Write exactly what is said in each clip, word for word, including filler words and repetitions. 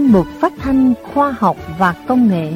chuyên mục phát thanh khoa học và công nghệ.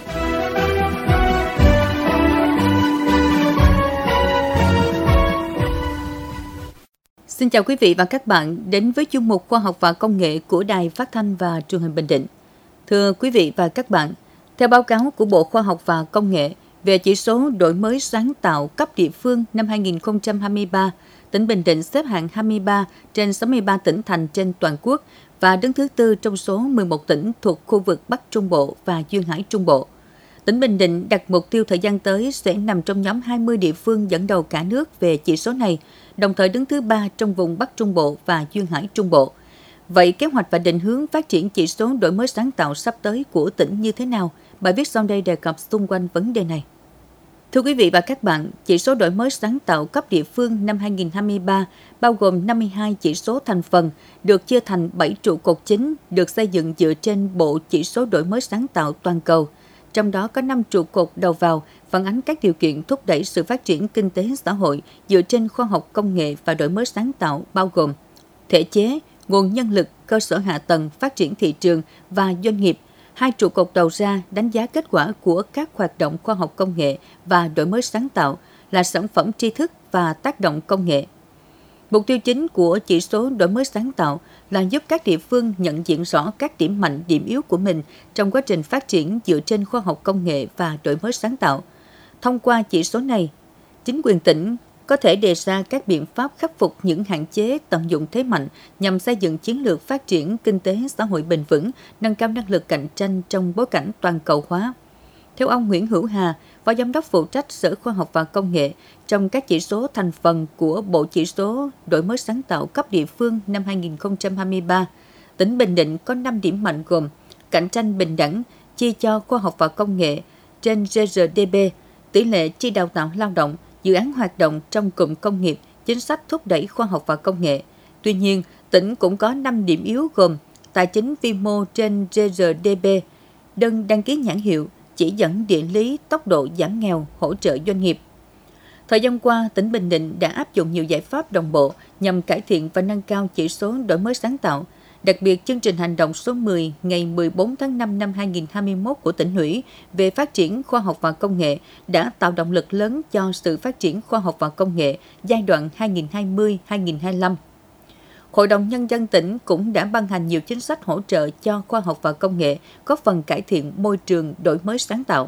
Xin chào quý vị và các bạn đến với chuyên mục khoa học và công nghệ của Đài Phát thanh và Truyền hình Bình Định. Thưa quý vị và các bạn, theo báo cáo của Bộ Khoa học và Công nghệ về chỉ số đổi mới sáng tạo cấp địa phương năm hai nghìn không trăm hai mươi ba, tỉnh Bình Định xếp hạng hai mươi ba trên sáu mươi ba tỉnh thành trên toàn quốc và đứng thứ tư trong số mười một tỉnh thuộc khu vực Bắc Trung Bộ và Duyên Hải Trung Bộ. Tỉnh Bình Định đặt mục tiêu thời gian tới sẽ nằm trong nhóm hai mươi địa phương dẫn đầu cả nước về chỉ số này, đồng thời đứng thứ ba trong vùng Bắc Trung Bộ và Duyên Hải Trung Bộ. Vậy kế hoạch và định hướng phát triển chỉ số đổi mới sáng tạo sắp tới của tỉnh như thế nào? Bài viết sau đây đề cập xung quanh vấn đề này. Thưa quý vị và các bạn, chỉ số đổi mới sáng tạo cấp địa phương năm hai nghìn không trăm hai mươi ba bao gồm năm mươi hai chỉ số thành phần, được chia thành bảy trụ cột chính, được xây dựng dựa trên bộ chỉ số đổi mới sáng tạo toàn cầu. Trong đó có năm trụ cột đầu vào, phản ánh các điều kiện thúc đẩy sự phát triển kinh tế xã hội dựa trên khoa học công nghệ và đổi mới sáng tạo, bao gồm thể chế, nguồn nhân lực, cơ sở hạ tầng, phát triển thị trường và doanh nghiệp. Hai trụ cột đầu ra đánh giá kết quả của các hoạt động khoa học công nghệ và đổi mới sáng tạo là sản phẩm tri thức và tác động công nghệ. Mục tiêu chính của chỉ số đổi mới sáng tạo là giúp các địa phương nhận diện rõ các điểm mạnh, điểm yếu của mình trong quá trình phát triển dựa trên khoa học công nghệ và đổi mới sáng tạo. Thông qua chỉ số này, chính quyền tỉnh có thể đề ra các biện pháp khắc phục những hạn chế, tận dụng thế mạnh nhằm xây dựng chiến lược phát triển kinh tế xã hội bền vững, nâng cao năng lực cạnh tranh trong bối cảnh toàn cầu hóa. Theo ông Nguyễn Hữu Hà, Phó Giám đốc phụ trách Sở Khoa học và Công nghệ, trong các chỉ số thành phần của Bộ Chỉ số đổi mới sáng tạo cấp địa phương năm hai nghìn không trăm hai mươi ba, tỉnh Bình Định có năm điểm mạnh gồm cạnh tranh bình đẳng, chi cho khoa học và công nghệ trên giê rờ đê pê, tỷ lệ chi đào tạo lao động, dự án hoạt động trong cụm công nghiệp, chính sách thúc đẩy khoa học và công nghệ. Tuy nhiên, tỉnh cũng có năm điểm yếu gồm tài chính vi mô trên giê rờ đê pê, đơn đăng ký nhãn hiệu, chỉ dẫn địa lý, tốc độ giảm nghèo, hỗ trợ doanh nghiệp. Thời gian qua, tỉnh Bình Định đã áp dụng nhiều giải pháp đồng bộ nhằm cải thiện và nâng cao chỉ số đổi mới sáng tạo. Đặc biệt, chương trình hành động số mười ngày mười bốn tháng năm năm hai nghìn không trăm hai mươi mốt của tỉnh ủy về phát triển khoa học và công nghệ đã tạo động lực lớn cho sự phát triển khoa học và công nghệ giai đoạn hai nghìn không trăm hai mươi đến hai nghìn không trăm hai mươi lăm. Hội đồng Nhân dân tỉnh cũng đã ban hành nhiều chính sách hỗ trợ cho khoa học và công nghệ, góp phần cải thiện môi trường đổi mới sáng tạo.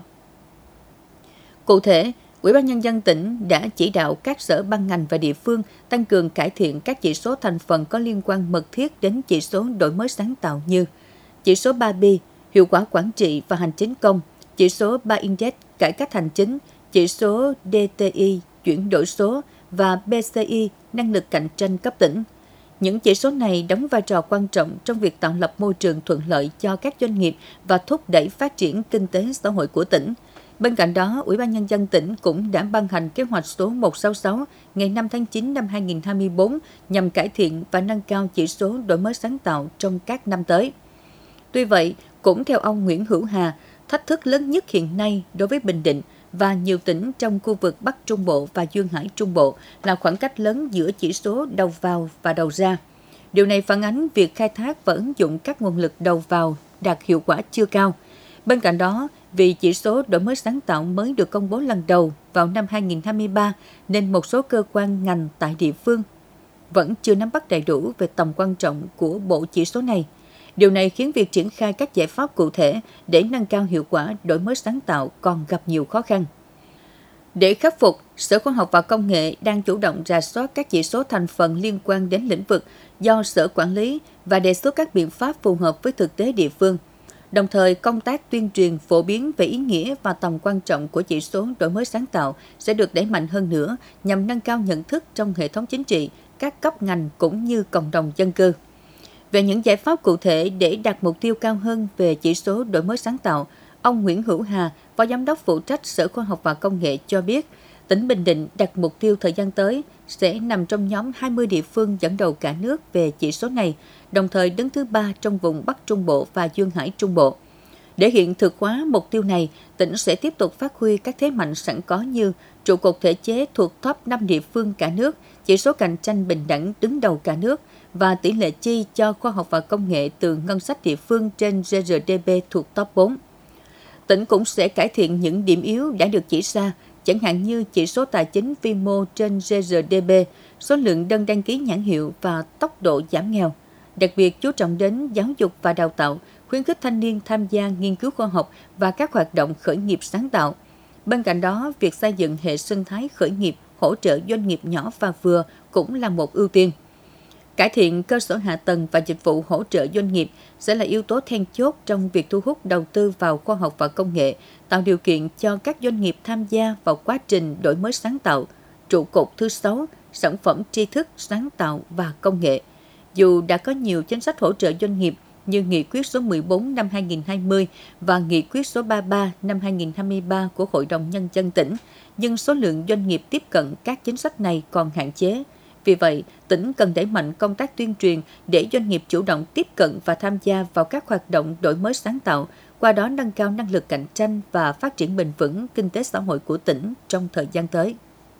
Cụ thể, Ủy ban Nhân dân tỉnh đã chỉ đạo các sở ban ngành và địa phương tăng cường cải thiện các chỉ số thành phần có liên quan mật thiết đến chỉ số đổi mới sáng tạo như chỉ số ba B, hiệu quả quản trị và hành chính công, chỉ số ba Index, cải cách hành chính, chỉ số đê tê i, chuyển đổi số và bê xê i, năng lực cạnh tranh cấp tỉnh. Những chỉ số này đóng vai trò quan trọng trong việc tạo lập môi trường thuận lợi cho các doanh nghiệp và thúc đẩy phát triển kinh tế xã hội của tỉnh. Bên cạnh đó, Ủy ban Nhân dân tỉnh cũng đã ban hành kế hoạch số một sáu sáu ngày năm tháng chín năm hai nghìn không trăm hai mươi bốn nhằm cải thiện và nâng cao chỉ số đổi mới sáng tạo trong các năm tới. Tuy vậy, cũng theo ông Nguyễn Hữu Hà, thách thức lớn nhất hiện nay đối với Bình Định và nhiều tỉnh trong khu vực Bắc Trung Bộ và Duyên Hải Trung Bộ là khoảng cách lớn giữa chỉ số đầu vào và đầu ra. Điều này phản ánh việc khai thác và ứng dụng các nguồn lực đầu vào đạt hiệu quả chưa cao. Bên cạnh đó, vì chỉ số đổi mới sáng tạo mới được công bố lần đầu vào năm hai nghìn không trăm hai mươi ba nên một số cơ quan ngành tại địa phương vẫn chưa nắm bắt đầy đủ về tầm quan trọng của bộ chỉ số này. Điều này khiến việc triển khai các giải pháp cụ thể để nâng cao hiệu quả đổi mới sáng tạo còn gặp nhiều khó khăn. Để khắc phục, Sở Khoa học và Công nghệ đang chủ động rà soát các chỉ số thành phần liên quan đến lĩnh vực do Sở quản lý và đề xuất các biện pháp phù hợp với thực tế địa phương. Đồng thời, công tác tuyên truyền phổ biến về ý nghĩa và tầm quan trọng của chỉ số đổi mới sáng tạo sẽ được đẩy mạnh hơn nữa nhằm nâng cao nhận thức trong hệ thống chính trị, các cấp ngành cũng như cộng đồng dân cư. Về những giải pháp cụ thể để đạt mục tiêu cao hơn về chỉ số đổi mới sáng tạo, ông Nguyễn Hữu Hà, Phó Giám đốc phụ trách Sở Khoa học và Công nghệ cho biết, tỉnh Bình Định đặt mục tiêu thời gian tới sẽ nằm trong nhóm hai mươi địa phương dẫn đầu cả nước về chỉ số này, đồng thời đứng thứ ba trong vùng Bắc Trung Bộ và Duyên Hải Trung Bộ. Để hiện thực hóa mục tiêu này, tỉnh sẽ tiếp tục phát huy các thế mạnh sẵn có như trụ cột thể chế thuộc top năm địa phương cả nước, chỉ số cạnh tranh bình đẳng đứng đầu cả nước và tỷ lệ chi cho khoa học và công nghệ từ ngân sách địa phương trên giê rờ đê pê thuộc top bốn. Tỉnh cũng sẽ cải thiện những điểm yếu đã được chỉ ra, chẳng hạn như chỉ số tài chính vi mô trên giê rờ đê pê, số lượng đơn đăng ký nhãn hiệu và tốc độ giảm nghèo. Đặc biệt chú trọng đến giáo dục và đào tạo, khuyến khích thanh niên tham gia nghiên cứu khoa học và các hoạt động khởi nghiệp sáng tạo. Bên cạnh đó, việc xây dựng hệ sinh thái khởi nghiệp hỗ trợ doanh nghiệp nhỏ và vừa cũng là một ưu tiên. Cải thiện cơ sở hạ tầng và dịch vụ hỗ trợ doanh nghiệp sẽ là yếu tố then chốt trong việc thu hút đầu tư vào khoa học và công nghệ, tạo điều kiện cho các doanh nghiệp tham gia vào quá trình đổi mới sáng tạo. Trụ cột thứ sáu, sản phẩm tri thức, sáng tạo và công nghệ. Dù đã có nhiều chính sách hỗ trợ doanh nghiệp như Nghị quyết số mười bốn năm hai nghìn không trăm hai mươi và Nghị quyết số ba mươi ba năm hai nghìn không trăm hai mươi ba của Hội đồng Nhân dân tỉnh, nhưng số lượng doanh nghiệp tiếp cận các chính sách này còn hạn chế. Vì vậy, tỉnh cần đẩy mạnh công tác tuyên truyền để doanh nghiệp chủ động tiếp cận và tham gia vào các hoạt động đổi mới sáng tạo, qua đó nâng cao năng lực cạnh tranh và phát triển bền vững kinh tế xã hội của tỉnh trong thời gian tới.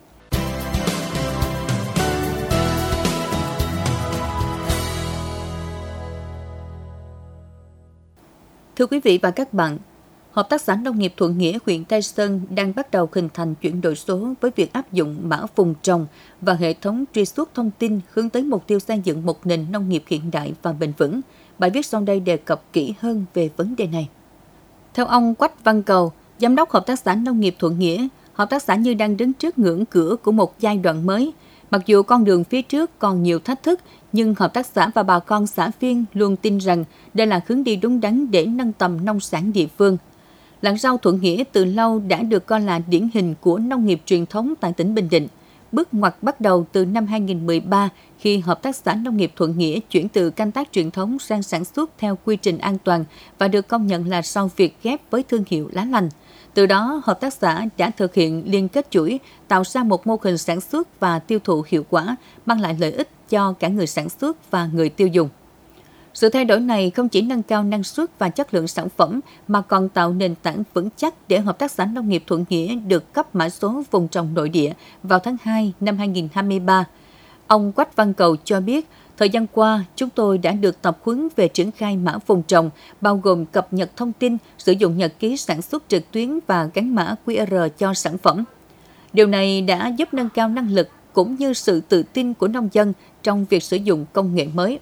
Thưa quý vị và các bạn, Hợp tác xã Nông nghiệp Thuận Nghĩa, huyện Tây Sơn đang bắt đầu hình thành chuyển đổi số với việc áp dụng mã vùng trồng và hệ thống truy xuất thông tin hướng tới mục tiêu xây dựng một nền nông nghiệp hiện đại và bền vững. Bài viết sau đây đề cập kỹ hơn về vấn đề này. Theo ông Quách Văn Cầu, Giám đốc Hợp tác xã Nông nghiệp Thuận Nghĩa, hợp tác xã như đang đứng trước ngưỡng cửa của một giai đoạn mới. Mặc dù con đường phía trước còn nhiều thách thức, nhưng hợp tác xã và bà con xã viên luôn tin rằng đây là hướng đi đúng đắn để nâng tầm nông sản địa phương. Làng rau Thuận Nghĩa từ lâu đã được coi là điển hình của nông nghiệp truyền thống tại tỉnh Bình Định. Bước ngoặt bắt đầu từ năm hai nghìn không trăm mười ba khi Hợp tác xã Nông nghiệp Thuận Nghĩa chuyển từ canh tác truyền thống sang sản xuất theo quy trình an toàn và được công nhận là rau Việt ghép với thương hiệu lá lành. Từ đó, hợp tác xã đã thực hiện liên kết chuỗi, tạo ra một mô hình sản xuất và tiêu thụ hiệu quả, mang lại lợi ích cho cả người sản xuất và người tiêu dùng. Sự thay đổi này không chỉ nâng cao năng suất và chất lượng sản phẩm mà còn tạo nền tảng vững chắc để Hợp tác xã Nông nghiệp Thuận Nghĩa được cấp mã số vùng trồng nội địa vào tháng hai năm hai nghìn không trăm hai mươi ba. Ông Quách Văn Cầu cho biết, thời gian qua, chúng tôi đã được tập huấn về triển khai mã vùng trồng, bao gồm cập nhật thông tin, sử dụng nhật ký sản xuất trực tuyến và gắn mã quy rờ cho sản phẩm. Điều này đã giúp nâng cao năng lực cũng như sự tự tin của nông dân trong việc sử dụng công nghệ mới.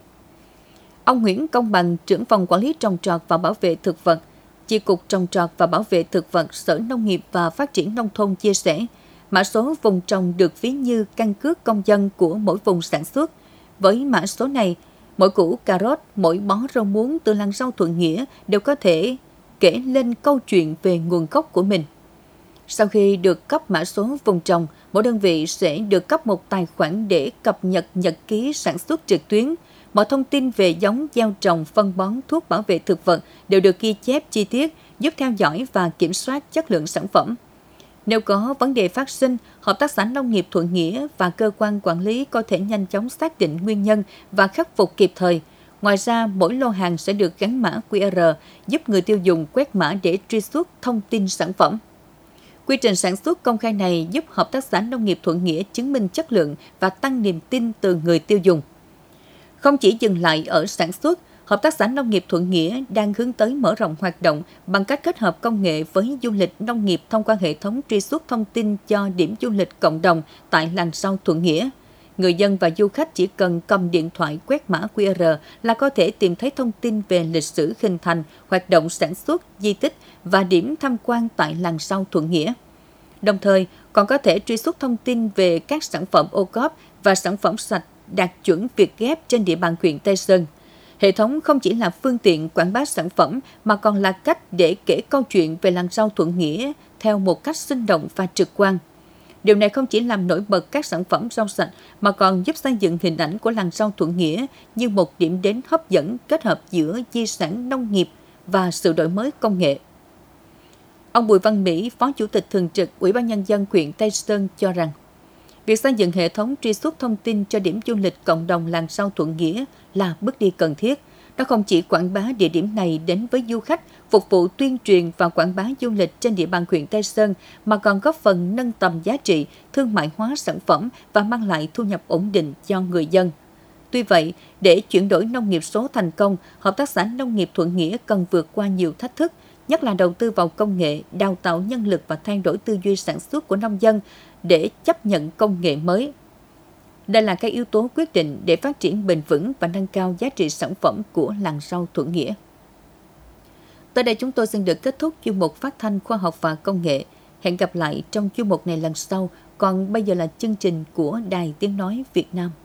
Ông Nguyễn Công Bằng, trưởng phòng quản lý trồng trọt và bảo vệ thực vật, Chi cục Trồng trọt và Bảo vệ thực vật, Sở Nông nghiệp và Phát triển Nông thôn chia sẻ, mã số vùng trồng được ví như căn cước công dân của mỗi vùng sản xuất. Với mã số này, mỗi củ cà rốt, mỗi bó rau muống từ làng rau Thuận Nghĩa đều có thể kể lên câu chuyện về nguồn gốc của mình. Sau khi được cấp mã số vùng trồng, mỗi đơn vị sẽ được cấp một tài khoản để cập nhật nhật ký sản xuất trực tuyến. Mọi thông tin về giống, gieo trồng, phân bón, thuốc bảo vệ thực vật đều được ghi chép chi tiết, giúp theo dõi và kiểm soát chất lượng sản phẩm. Nếu có vấn đề phát sinh, Hợp tác xã Nông nghiệp Thuận Nghĩa và cơ quan quản lý có thể nhanh chóng xác định nguyên nhân và khắc phục kịp thời. Ngoài ra, mỗi lô hàng sẽ được gắn mã quy rờ, giúp người tiêu dùng quét mã để truy xuất thông tin sản phẩm. Quy trình sản xuất công khai này giúp Hợp tác xã Nông nghiệp Thuận Nghĩa chứng minh chất lượng và tăng niềm tin từ người tiêu dùng. Không chỉ dừng lại ở sản xuất, Hợp tác xã Nông nghiệp Thuận Nghĩa đang hướng tới mở rộng hoạt động bằng cách kết hợp công nghệ với du lịch nông nghiệp thông qua hệ thống truy xuất thông tin cho điểm du lịch cộng đồng tại làng rau Thuận Nghĩa. Người dân và du khách chỉ cần cầm điện thoại quét mã quy rờ là có thể tìm thấy thông tin về lịch sử hình thành, hoạt động sản xuất, di tích và điểm tham quan tại làng rau Thuận Nghĩa. Đồng thời, còn có thể truy xuất thông tin về các sản phẩm ô cốp và sản phẩm sạch đạt chuẩn Việt ghép trên địa bàn huyện Tây Sơn. Hệ thống không chỉ là phương tiện quảng bá sản phẩm mà còn là cách để kể câu chuyện về làng rau Thuận Nghĩa theo một cách sinh động và trực quan. Điều này không chỉ làm nổi bật các sản phẩm rau sạch mà còn giúp xây dựng hình ảnh của làng rau Thuận Nghĩa như một điểm đến hấp dẫn kết hợp giữa di sản nông nghiệp và sự đổi mới công nghệ. Ông Bùi Văn Mỹ, Phó Chủ tịch Thường trực Ủy ban Nhân dân huyện Tây Sơn cho rằng, việc xây dựng hệ thống truy xuất thông tin cho điểm du lịch cộng đồng làng rau Thuận Nghĩa là bước đi cần thiết. Nó không chỉ quảng bá địa điểm này đến với du khách, phục vụ tuyên truyền và quảng bá du lịch trên địa bàn huyện Tây Sơn, mà còn góp phần nâng tầm giá trị, thương mại hóa sản phẩm và mang lại thu nhập ổn định cho người dân. Tuy vậy, để chuyển đổi nông nghiệp số thành công, Hợp tác xã Nông nghiệp Thuận Nghĩa cần vượt qua nhiều thách thức, nhất là đầu tư vào công nghệ, đào tạo nhân lực và thay đổi tư duy sản xuất của nông dân để chấp nhận công nghệ mới. Đây là các yếu tố quyết định để phát triển bền vững và nâng cao giá trị sản phẩm của làng rau Thuận Nghĩa. Tới đây chúng tôi xin được kết thúc chuyên mục phát thanh khoa học và công nghệ. Hẹn gặp lại trong chuyên mục này lần sau. Còn bây giờ là chương trình của Đài Tiếng Nói Việt Nam.